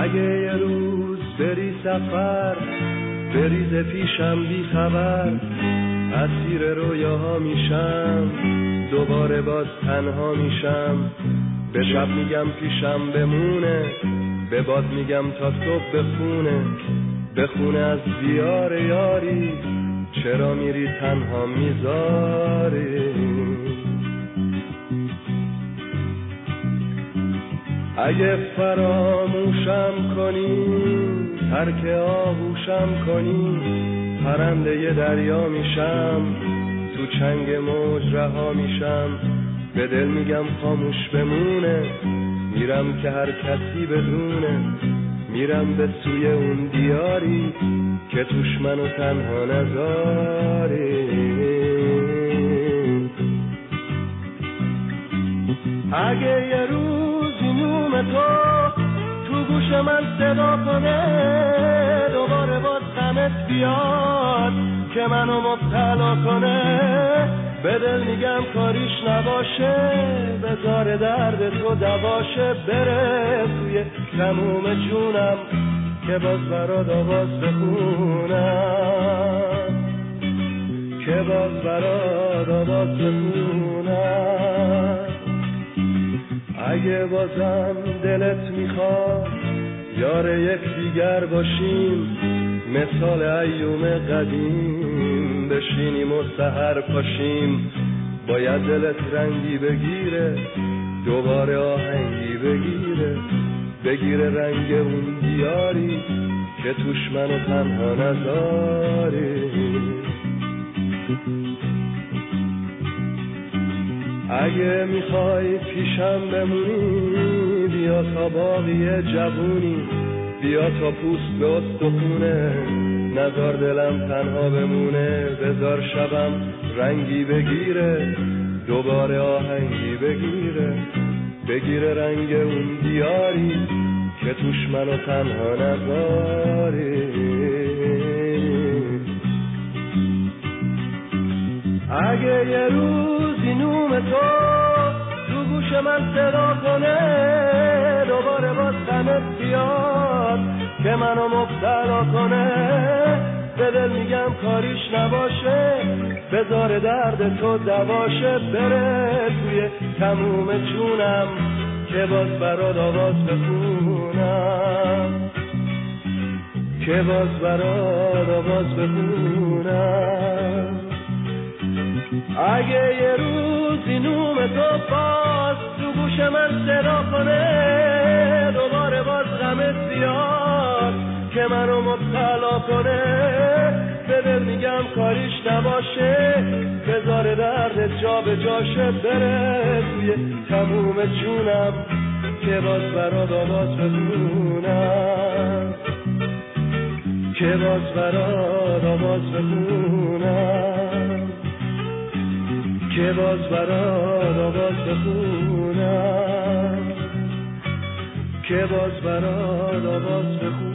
اگه یه روز بری سفر، بریز پیشم بی خبر، اسیر رویاها میشم، دوباره باز تنها میشم. به شب میگم پیشم بمونه، به باد میگم تا صبح بخونه از دیار یاری، چرا میری تنها میذاری. اگه فراموشم کنی، ترک آغوشم کنی، پرنده ی دریا میشم، تو چنگ موج رها میشم. به دل میگم خاموش بمونه، میرم که هر کسی بدونه، میرم به سوی اون دیاری که توش منو تنها نذاری. اگه یه روزی نوم تو گوش من صدا کنه، دوباره باز غمت بیاد که منو مبتلا کنه، به دل میگم کاریش نباشه، بذار درد تو دواشه، بره توی تموم جونم که باز برات آواز بخونم، که باز برات آواز بخونم. اگه بازم دلت میخواد یار یک دیگر باشیم، مثال ایوم قدیم بشینیم و سحر پاشیم، باید دلت رنگی بگیره، دوباره آهنگی بگیره رنگ اون دیاری که توش منو تنها نذاری. اگه میخوای پیشم بمونی، بیا تا باقی جوونی، بیا تا پوست به استخونه، نذار دلم تنها بمونه، بذار شبم رنگی بگیره، دوباره آهنگی بگیره رنگ اون دیاری که توش منو تنها نذاری. اگه یه روزی نوم تو گوش من صدا کنه، دوباره باز غمت بیاد که منو مبتلا کنه، به دل میگم کاریش نباشه، بذار درد تو دواشه، بره توی تموم جونم که باز برات آواز بخونم، که باز برات آواز بخونم. اگه یه روزی نوم تو باز تو گوش من صدا کنه، دوباره باز غمت زیاد که منو مبتلا کنه، به دل میگم کاریش نباشه، بذار درد جا به جاشه، بره توی تموم جونم که باز برات آواز بخونم، که باز برات آواز بخونم، که باز برات آواز بخونم، که باز برات آواز بخونم.